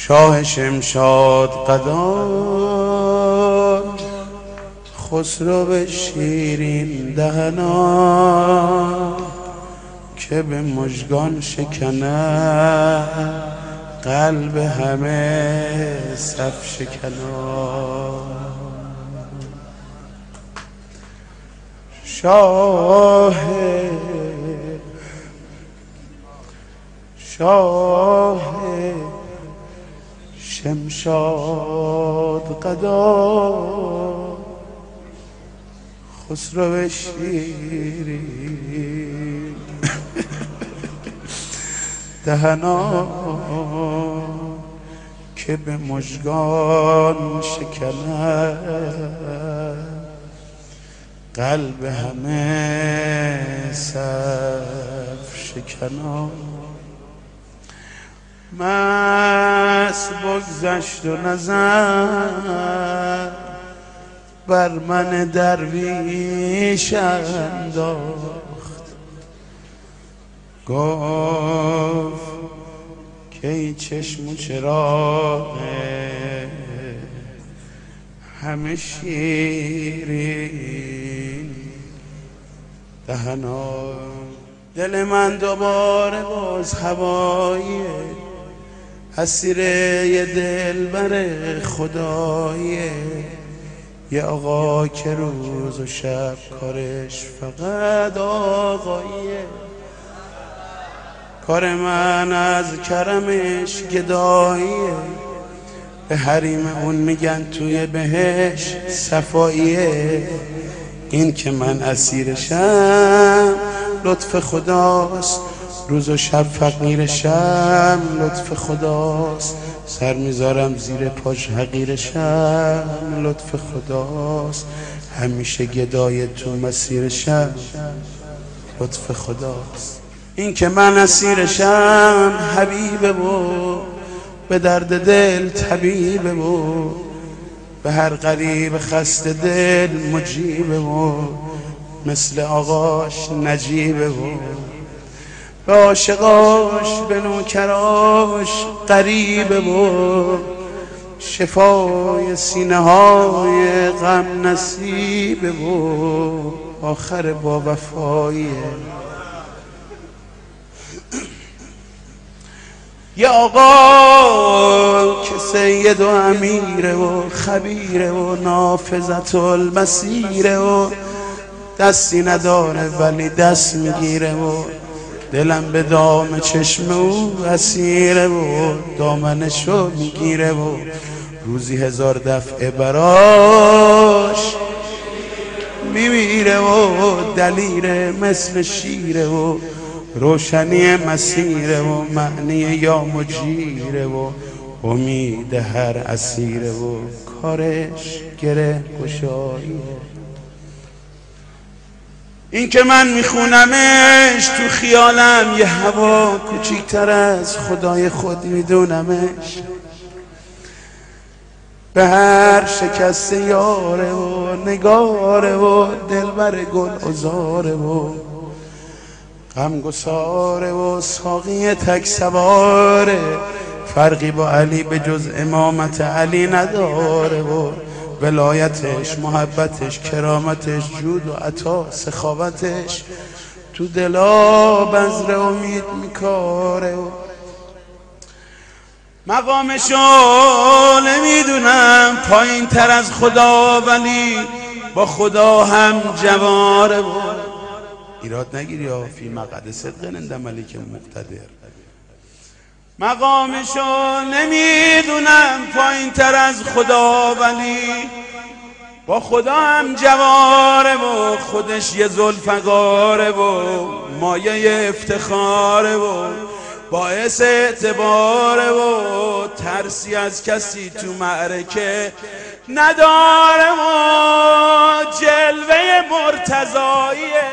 شاه شمشاد قدان، خسرو شیرین دهنا، که به مژگان شکنه قلب همه صف شکنا. شاه شمشاد قدا، خسرو شیرین دهنا، که به مژگان شکنه قلب همه صف شکنا. مست بگذشت و نظر بر من درویش انداخت، گفت که ای چشم و چراغ همه شیرین دهنا. دل من دوباره باز هواییه، اسیر یه دلبر خداییه، یه آقا که روز و شب کارش فقط آقاییه. کار من از کرمش گداییه، به حریم اون میگن توی بهش صفاییه. این که من اسیرشم لطف خداست، روز و شب فقیرشم لطف خداست، سر میذارم زیر پاش حقیرشم لطف خداست، همیشه گدای تو مسیرشم لطف خداست. این که من اسیرشم حبیبه و به درد دل طبیبه و به هر غریب خسته دل مجیبه و مثل آقاش نجیبه و به عاشقاش به نوکراش قریبه و شفای سینه های غم نصیبه و آخر با وفاییه. یه آقا که سید و امیره و خبیره و نافذت المسیره و دستی نداره ولی دست میگیره و دلم به دام چشم او اسیره و دامنشو میگیره و روزی 1000 دفعه براش میمیره و دلیره مثل شیره و روشنی مسیره و معنی یا مجیره و امید هر اسیره و کارش گره گشاییه. این که من میخونمش تو خیالم یه هوا کوچیکتر از خدای خود میدونمش، به هر شکست یاره و نگاره و دلبر گل عذاره و غمگساره و ساقی تک سواره، فرقی با علی به جز امامت علی نداره و ولایتش، محبتش، کرامتش، جود و عطا، سخاوتش تو دلا بذر امید میکاره و مقامشو نمیدونم پایین تر از خدا ولی با خدا هم جواره و ایراد نگیری ها فی مقعد صدق عند ملیک مقتدر. مقامشو نمیدونم پایین تر از خدا ولی با خدا هم جواره و خودش یه ذوالفقاره و مایه افتخاره و باعث اعتباره و ترسی از کسی تو معرکه نداره و جلوه مرتضاییه.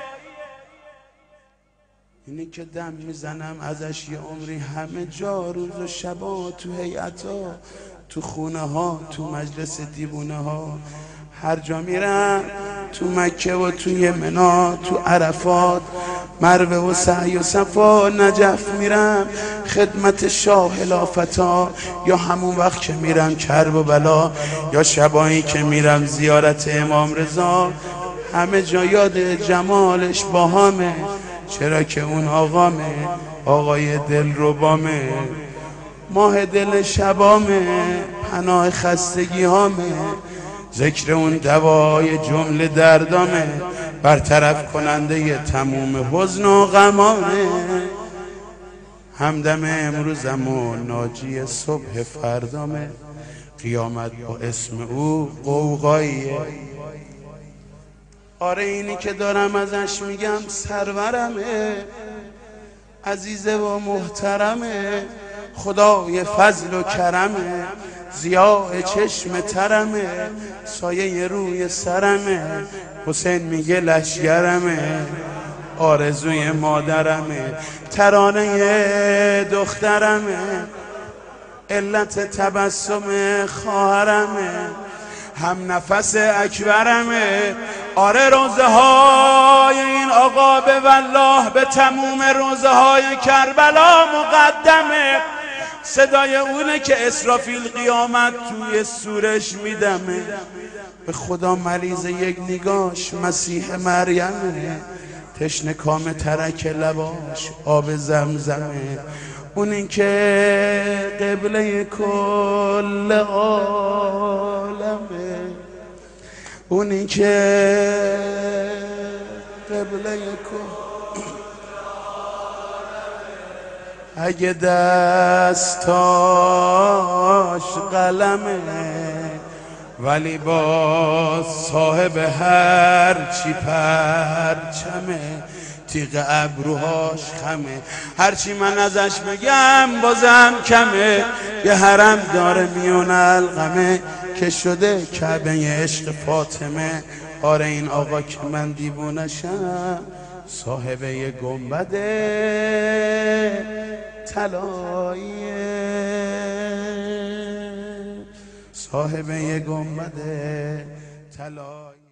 اینی که دم میزنم ازش یه عمری همه جا، روز و شبا، تو هیئتا، تو خونه ها، تو مجلس دیوونه ها، هر جا میرم، تو مکه و توی منا، تو عرفات، مروه و سعی و صفا نجف میرم خدمت شاه لافتا، یا همون وقت که میرم کرب و بلا، یا شبایی که میرم زیارت امام رضا. همه جا یاد جمالش باهامه، چرا که اون آقامه، آقای دلربامه، ماه دل شبامه، پناه خستگی هامه، ذکر اون دوای جمله دردامه، برطرف کننده تموم حزن و غمامه. همدم امروزم و ناجی صبح فردامه، قیامت با اسم او قوقاییه. آره اینی که دارم ازش میگم سرورمه، عزیزه و محترمه، خدای فضل و کرمه، ضیاء چشم ترمه، سایه روی سرمه، حسین میگه لشگرمه، آرزوی مادرمه، ترانه دخترمه، علت تبسم خواهرمه، هم نفس اکبرمه. آره روزه های این آقا به والله به تموم روزه های کربلا مقدمه، صدای اونه که اسرافیل قیامت توی سورش میدمه. به خدا مریض یک نگاش مسیح مریمه، تشنه کام ترک لباش آب زمزمه، اون این که قبله کل عالمه، اون این که قبله کل. اگه دستاش قلمه ولی با صاحب هر چی پرچمه، تیغ ابروهاش خمه، هرچی من ازش بگم بازم کمه، یه حرم داره میون القمه که شده کعبه عشق فاطمه. آره این آقا که من دیوونشم، صاحب یه گنبد طلاییه، صاحب یه گنبد طلایی.